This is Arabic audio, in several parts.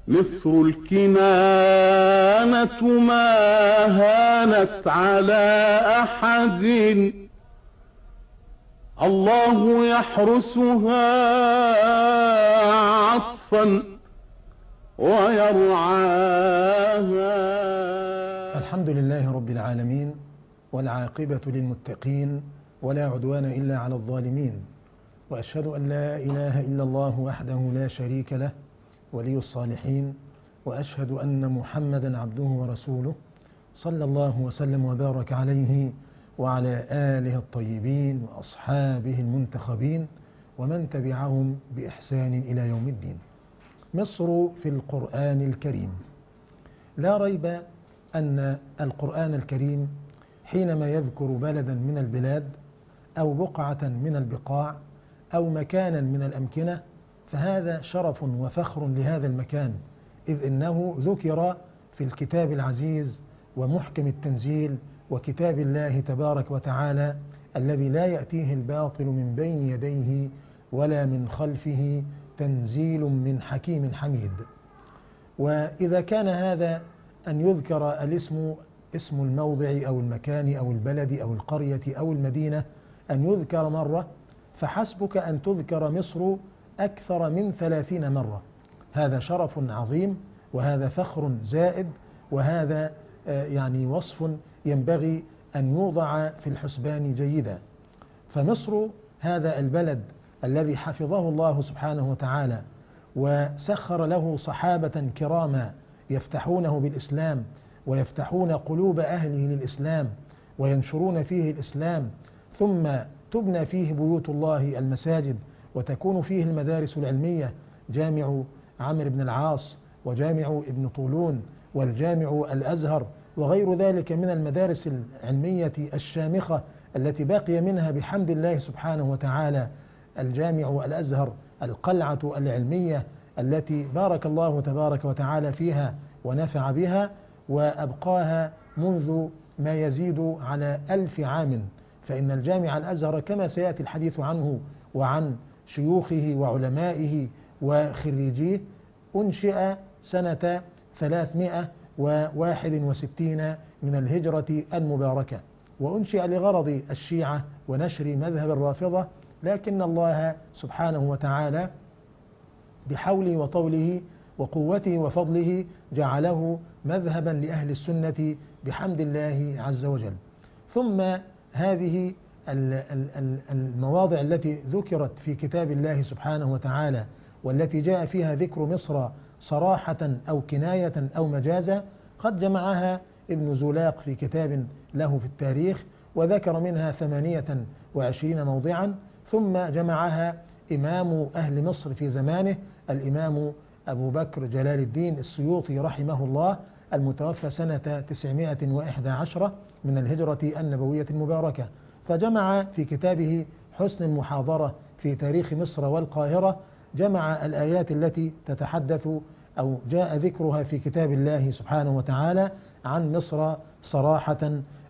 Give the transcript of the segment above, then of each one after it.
مصر الكنانة ما هانت على أحد، الله يحرسها عطفا ويرعاها. الحمد لله رب العالمين، والعاقبة للمتقين، ولا عدوان إلا على الظالمين، وأشهد أن لا إله إلا الله وحده لا شريك له ولي الصالحين، وأشهد أن محمدا عبده ورسوله صلى الله وسلم وبارك عليه وعلى آله الطيبين وأصحابه المنتخبين ومن تبعهم بإحسان إلى يوم الدين. مصر في القرآن الكريم. لا ريب أن القرآن الكريم حينما يذكر بلدا من البلاد أو بقعة من البقاع أو مكانا من الأمكنة فهذا شرف وفخر لهذا المكان، إذ إنه ذكر في الكتاب العزيز ومحكم التنزيل وكتاب الله تبارك وتعالى الذي لا يأتيه الباطل من بين يديه ولا من خلفه، تنزيل من حكيم حميد. وإذا كان هذا أن يذكر الاسم، اسم الموضع أو المكان أو البلد أو القرية أو المدينة، أن يذكر مرة، فحسبك أن تذكر مصر أكثر من 30 مرة. هذا شرف عظيم، وهذا فخر زائد، وهذا يعني وصف ينبغي أن يوضع في الحسبان جيدا. فمصر هذا البلد الذي حفظه الله سبحانه وتعالى وسخر له صحابة كراما يفتحونه بالإسلام ويفتحون قلوب أهله للإسلام وينشرون فيه الإسلام، ثم تبنى فيه بيوت الله المساجد وتكون فيه المدارس العلمية، جامع عمرو بن العاص وجامع ابن طولون والجامع الأزهر وغير ذلك من المدارس العلمية الشامخة التي باقي منها بحمد الله سبحانه وتعالى الجامع الأزهر، القلعة العلمية التي بارك الله تبارك وتعالى فيها ونفع بها وأبقاها منذ ما يزيد على 1000 عام. فإن الجامع الأزهر كما سيأتي الحديث عنه وعن شيوخه وعلمائه وخريجيه أنشئ سنة 361 من الهجرة المباركة، وأنشئ لغرض الشيعة ونشر مذهب الرافضة، لكن الله سبحانه وتعالى بحوله وطوله وقوته وفضله جعله مذهبا لأهل السنة بحمد الله عز وجل. ثم هذه المواضع التي ذكرت في كتاب الله سبحانه وتعالى والتي جاء فيها ذكر مصر صراحة أو كناية أو مجازا قد جمعها ابن زولاق في كتاب له في التاريخ وذكر منها 28 موضعا، ثم جمعها إمام أهل مصر في زمانه الإمام أبو بكر جلال الدين السيوطي رحمه الله المتوفى سنة 911 من الهجرة النبوية المباركة، فجمع في كتابه حسن المحاضرة في تاريخ مصر والقاهرة، جمع الآيات التي تتحدث أو جاء ذكرها في كتاب الله سبحانه وتعالى عن مصر صراحة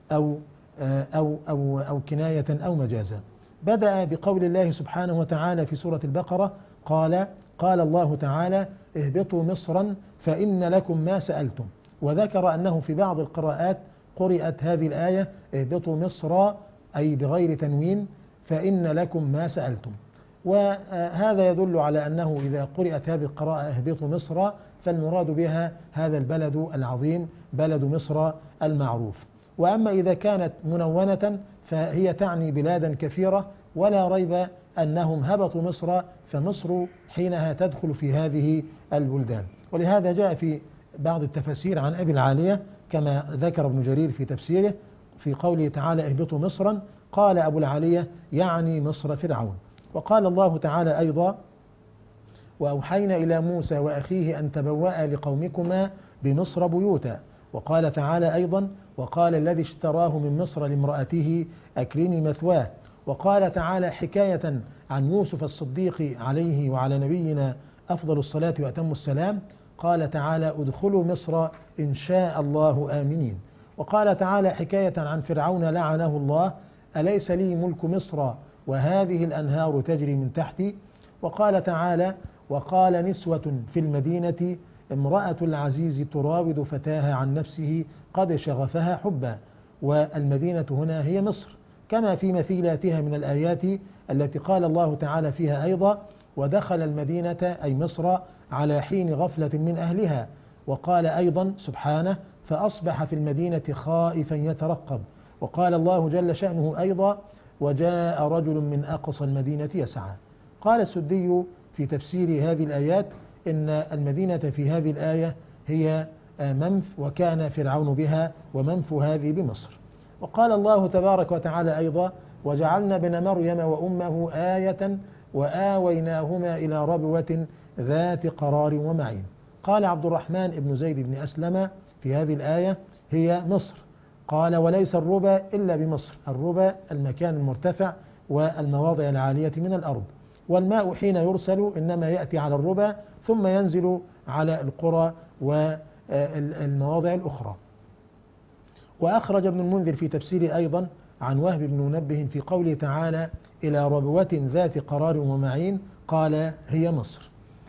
أو كناية أو مجازا. بدأ بقول الله سبحانه وتعالى في سورة البقرة قال الله تعالى اهبطوا مصرا فإن لكم ما سألتم، وذكر أنه في بعض القراءات قرأت هذه الآية اهبطوا مصر أي بغير تنوين فإن لكم ما سألتم، وهذا يدل على أنه إذا قرأت هذه القراءة اهبطوا مصر فالمراد بها هذا البلد العظيم بلد مصر المعروف. وأما إذا كانت منونة فهي تعني بلادا كثيرة، ولا ريب أنهم هبطوا مصر، فمصر حينها تدخل في هذه البلدان. ولهذا جاء في بعض التفاسير عن أبي العالية كما ذكر ابن جرير في تفسيره في قوله تعالى اهبطوا مصرا، قال أبو العالية يعني مصر فرعون. وقال الله تعالى أيضا وأوحينا إلى موسى وأخيه أن تبوأ لقومكما بمصر بيوتا. وقال تعالى أيضا وقال الذي اشتراه من مصر لامرأته أكرمي مثواه. وقال تعالى حكاية عن يوسف الصديق عليه وعلى نبينا أفضل الصلاة وأتم السلام، قال تعالى ادخلوا مصر إن شاء الله آمنين. وقال تعالى حكاية عن فرعون لعنه الله أليس لي ملك مصر وهذه الأنهار تجري من تحتي. وقال تعالى وقال نسوة في المدينة امرأة العزيز تراود فتاها عن نفسه قد شغفها حبا. والمدينة هنا هي مصر، كما في مثيلاتها من الآيات التي قال الله تعالى فيها أيضا: ودخل المدينة أي مصر على حين غفلة من أهلها. وقال أيضا سبحانه: فأصبح في المدينة خائفا يترقب. وقال الله جل شأنه أيضا: وجاء رجل من أقصى المدينة يسعى. قال السدي في تفسير هذه الآيات إن المدينة في هذه الآية هي منف، وكان فرعون بها، ومنف هذه بمصر. وقال الله تبارك وتعالى أيضا: وجعلنا ابن مريم وأمه آية وآويناهما إلى ربوة ذات قرار ومعين. قال عبد الرحمن بن زيد بن أسلم في هذه الآية: هي مصر. قال: وليس الربا إلا بمصر. الربا المكان المرتفع والمواضع العالية من الأرض، والماء حين يرسل إنما يأتي على الربا ثم ينزل على القرى والمواضع الأخرى. وأخرج ابن المنذر في تفسير أيضا عن وهب بن منبه في قوله تعالى: إلى ربوة ذات قرار ومعين، قال: هي مصر.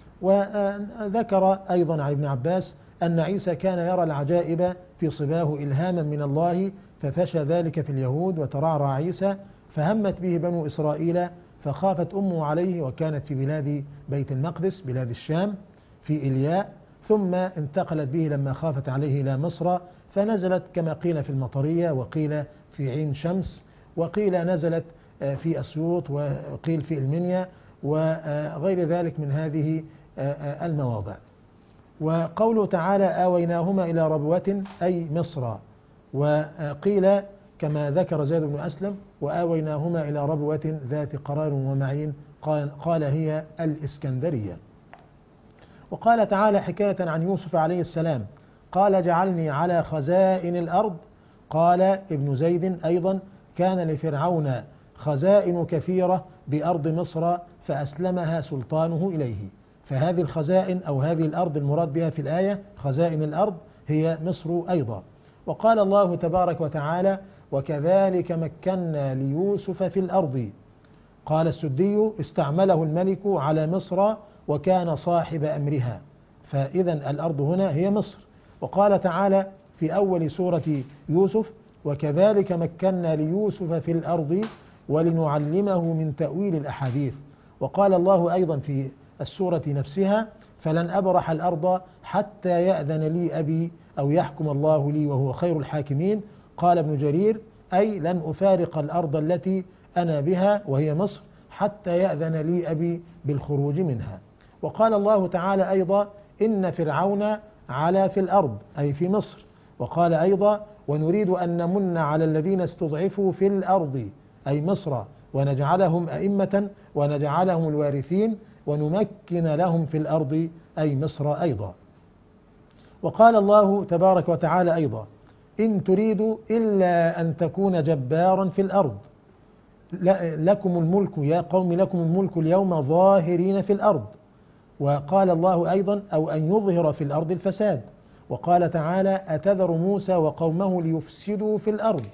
وذكر أيضا عن ابن عباس أن عيسى كان يرى العجائب في صباه إلهاما من الله، ففشى ذلك في اليهود وترعرع عيسى، فهمت به بنو إسرائيل، فخافت أمه عليه، وكانت في بلاد بيت المقدس بلاد الشام في إلياء، ثم انتقلت به لما خافت عليه إلى مصر، فنزلت كما قيل في المطرية، وقيل في عين شمس، وقيل نزلت في أسيوط، وقيل في المنيا، وغير ذلك من هذه المواضع. وقوله تعالى: آويناهما إلى ربوة أي مصر. وقيل كما ذكر زيد بن أسلم: وآويناهما إلى ربوة ذات قرار ومعين، قال: هي الإسكندرية. وقال تعالى حكاية عن يوسف عليه السلام: قال: جعلني على خزائن الأرض. قال ابن زيد أيضا: كان لفرعون خزائن كثيرة بأرض مصر فأسلمها سلطانه إليه. فهذه الخزائن أو هذه الأرض المراد بها في الآية خزائن الأرض هي مصر أيضا. وقال الله تبارك وتعالى: وكذلك مكنا ليوسف في الأرض. قال السدي: استعمله الملك على مصر وكان صاحب أمرها، فإذا الأرض هنا هي مصر. وقال تعالى في أول سورة يوسف: وكذلك مكنا ليوسف في الأرض ولنعلمه من تأويل الأحاديث. وقال الله أيضا في السورة نفسها: فلن أبرح الأرض حتى يأذن لي أبي أو يحكم الله لي وهو خير الحاكمين. قال ابن جرير: أي لن أفارق الأرض التي أنا بها وهي مصر حتى يأذن لي أبي بالخروج منها. وقال الله تعالى أيضا: إن فرعون علا في الأرض أي في مصر. وقال أيضا: ونريد أن نمن على الذين استضعفوا في الأرض أي مصر ونجعلهم أئمة ونجعلهم الوارثين ونمكن لهم في الأرض أي مصر أيضا. وقال الله تبارك وتعالى أيضا: إن تريدوا إلا أن تكون جبارا في الأرض لكم الملك يا قوم لكم الملك اليوم ظاهرين في الأرض. وقال الله أيضا: أو أن يظهر في الأرض الفساد. وقال تعالى: أتذر موسى وقومه ليفسدوا في الأرض.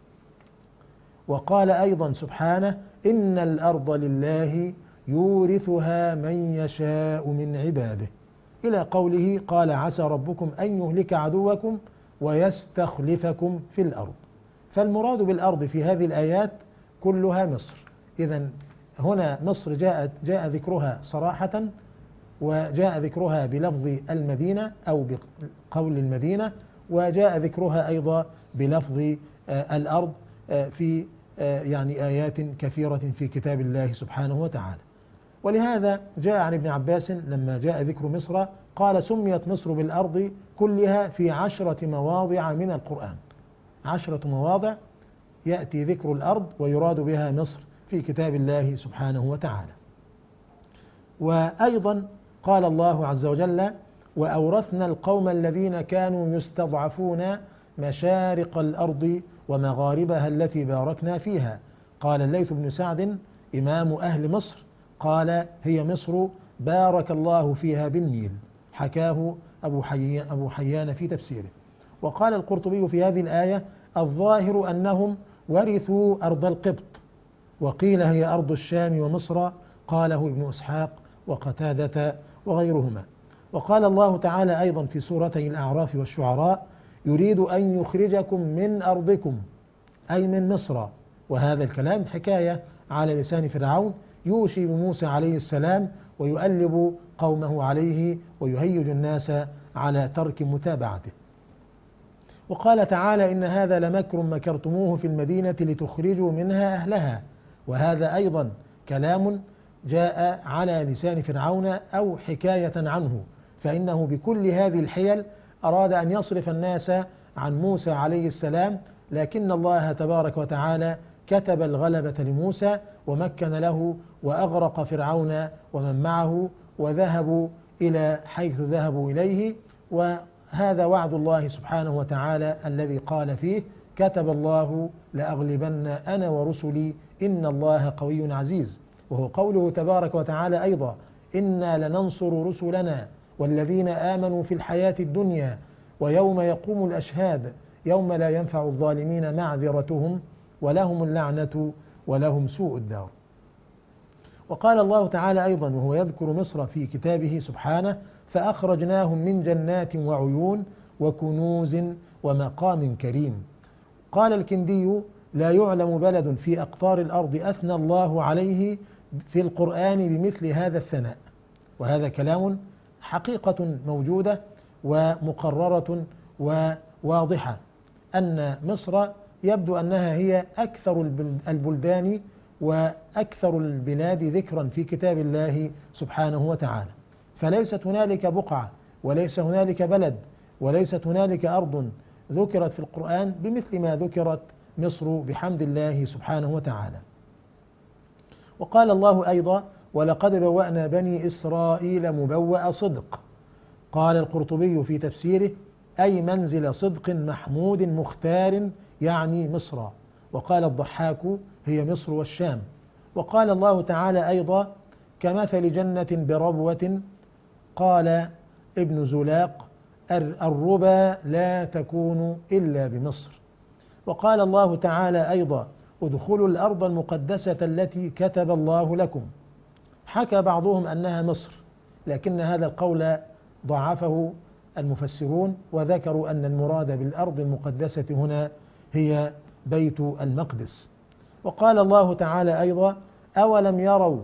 وقال أيضا سبحانه: إن الأرض لله يورثها من يشاء من عباده، إلى قوله: قال عسى ربكم أن يهلك عدوكم ويستخلفكم في الأرض. فالمراد بالأرض في هذه الآيات كلها مصر. إذن هنا مصر جاء ذكرها صراحة، وجاء ذكرها بلفظ المدينة أو بقول المدينة، وجاء ذكرها أيضا بلفظ الأرض في يعني آيات كثيرة في كتاب الله سبحانه وتعالى. ولهذا جاء عن ابن عباس لما جاء ذكر مصر قال: سميت مصر بالأرض كلها في 10 مواضع من القرآن. 10 مواضع يأتي ذكر الأرض ويراد بها مصر في كتاب الله سبحانه وتعالى. وأيضا قال الله عز وجل: وأورثنا القوم الذين كانوا يستضعفون مشارق الأرض ومغاربها التي باركنا فيها. قال الليث بن سعد إمام أهل مصر قال: هي مصر بارك الله فيها بالنيل، حكاه أبو حيان في تفسيره. وقال القرطبي في هذه الآية: الظاهر أنهم ورثوا أرض القبط، وقيل هي أرض الشام ومصر، قاله ابن إسحاق وقتادة وغيرهما. وقال الله تعالى أيضا في سورتي الأعراف والشعراء: يريد أن يخرجكم من أرضكم، أي من مصر. وهذا الكلام حكاية على لسان فرعون يوشي بموسى عليه السلام ويؤلب قومه عليه ويهيج الناس على ترك متابعته. وقال تعالى: إن هذا لمكر مكرتموه في المدينة لتخرجوا منها أهلها. وهذا أيضا كلام جاء على لسان فرعون أو حكاية عنه، فإنه بكل هذه الحيل أراد أن يصرف الناس عن موسى عليه السلام، لكن الله تبارك وتعالى كتب الغلبة لموسى ومكن له وأغرق فرعون ومن معه وذهبوا إلى حيث ذهبوا إليه. وهذا وعد الله سبحانه وتعالى الذي قال فيه: كتب الله لأغلبن أنا ورسلي إن الله قوي عزيز. وهو قوله تبارك وتعالى أيضا: إنا لننصر رسلنا والذين آمنوا في الحياة الدنيا ويوم يقوم الأشهاد يوم لا ينفع الظالمين معذرتهم ولهم اللعنة ولهم سوء الدار. وقال الله تعالى أيضا وهو يذكر مصر في كتابه سبحانه: فأخرجناهم من جنات وعيون وكنوز ومقام كريم. قال الكندي: لا يعلم بلد في أقطار الأرض أثنى الله عليه في القرآن بمثل هذا الثناء. وهذا كلام حقيقة موجودة ومقررة وواضحة، أن مصر يبدو أنها هي أكثر البلدان وأكثر البلاد ذكرا في كتاب الله سبحانه وتعالى، فليست هنالك بقعة وليس هنالك بلد وليست هنالك أرض ذكرت في القرآن بمثل ما ذكرت مصر بحمد الله سبحانه وتعالى. وقال الله أيضا: ولقد بوأنا بني إسرائيل مبوأ صدق. قال القرطبي في تفسيره: أي منزل صدق محمود مختار، يعني مصر. وقال الضحاك: هي مصر والشام. وقال الله تعالى أيضا: كمثل جنة بربوة. قال ابن زلاق: الربا لا تكون إلا بمصر. وقال الله تعالى أيضا: ادخلوا الأرض المقدسة التي كتب الله لكم. حكى بعضهم أنها مصر، لكن هذا القول ضعفه المفسرون وذكروا أن المراد بالأرض المقدسة هنا هي بيت المقدس. وقال الله تعالى أيضا: أولم يروا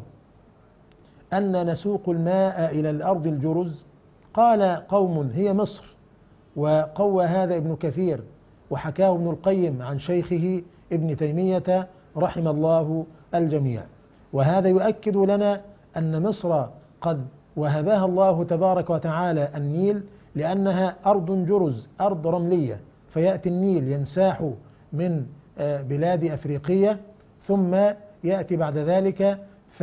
أن نسوق الماء إلى الأرض الجرز. قال قوم: هي مصر. وقوى هذا ابن كثير وحكاه ابن القيم عن شيخه ابن تيمية رحم الله الجميع. وهذا يؤكد لنا أن مصر قد وهبها الله تبارك وتعالى النيل، لأنها أرض جرز، أرض رملية، فيأتي النيل ينساح من بلاد أفريقية ثم يأتي بعد ذلك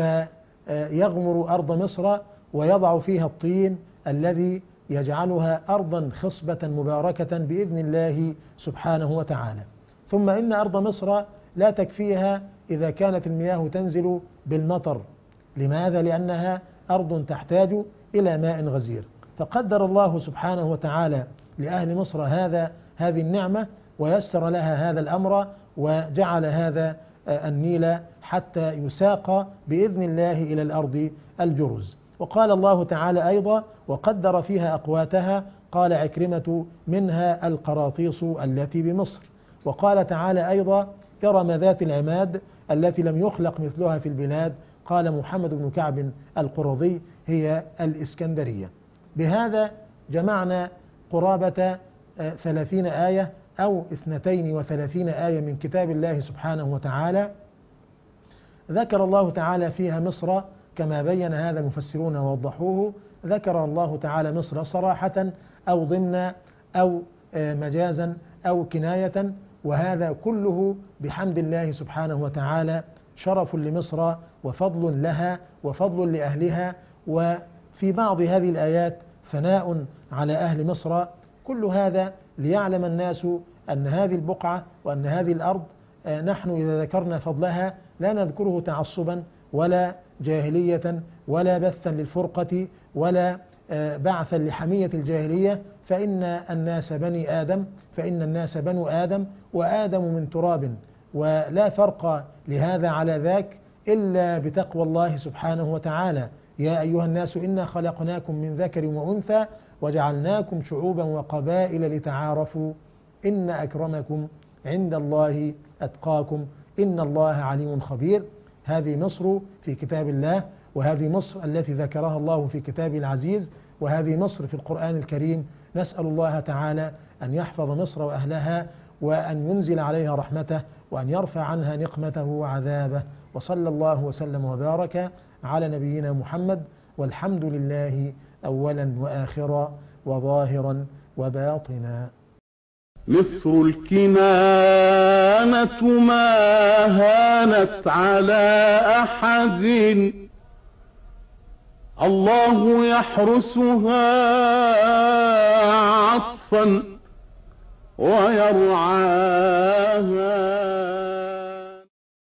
فيغمر أرض مصر ويضع فيها الطين الذي يجعلها أرضا خصبة مباركة بإذن الله سبحانه وتعالى. ثم إن أرض مصر لا تكفيها إذا كانت المياه تنزل بالمطر. لماذا؟ لأنها أرض تحتاج إلى ماء غزير، فقدر الله سبحانه وتعالى لأهل مصر هذه النعمة ويسر لها هذا الأمر وجعل هذا النيل حتى يساق بإذن الله إلى الأرض الجرز. وقال الله تعالى أيضا: وقدر فيها أقواتها. قال عكرمة: منها القراطيس التي بمصر. وقال تعالى أيضا: إرم ذات العماد التي لم يخلق مثلها في البلاد. قال محمد بن كعب القرظي: هي الإسكندرية. بهذا جمعنا قرابة 30 آية أو 32 آية من كتاب الله سبحانه وتعالى ذكر الله تعالى فيها مصر كما بين هذا المفسرون ووضحوه. ذكر الله تعالى مصر صراحة أو ضمنا أو مجازا أو كناية، وهذا كله بحمد الله سبحانه وتعالى شرف لمصر وفضل لها وفضل لأهلها. وفي بعض هذه الآيات ثناء على أهل مصر. كل هذا ليعلم الناس أن هذه البقعة وأن هذه الأرض نحن إذا ذكرنا فضلها لا نذكره تعصبا ولا جاهلية ولا بثا للفرقة ولا بعثا لحمية الجاهلية، فإن الناس بني آدم، فإن الناس بنو آدم وآدم من تراب، ولا فرق لهذا على ذاك إلا بتقوى الله سبحانه وتعالى. يا أيها الناس إنا خلقناكم من ذكر وأنثى وجعلناكم شعوبا وقبائل لتعارفوا إن أكرمكم عند الله أتقاكم إن الله عليم خبير. هذه مصر في كتاب الله، وهذه مصر التي ذكرها الله في كتابه العزيز، وهذه مصر في القرآن الكريم. نسأل الله تعالى أن يحفظ مصر وأهلها، وأن ينزل عليها رحمته، وأن يرفع عنها نقمته وعذابه. وصلى الله وسلم وبارك على نبينا محمد، والحمد لله أولا وآخرا وظاهرا وباطنا. مصر الكنانة ما هانت على أحد، الله يحرسها عطفا ويرعاها.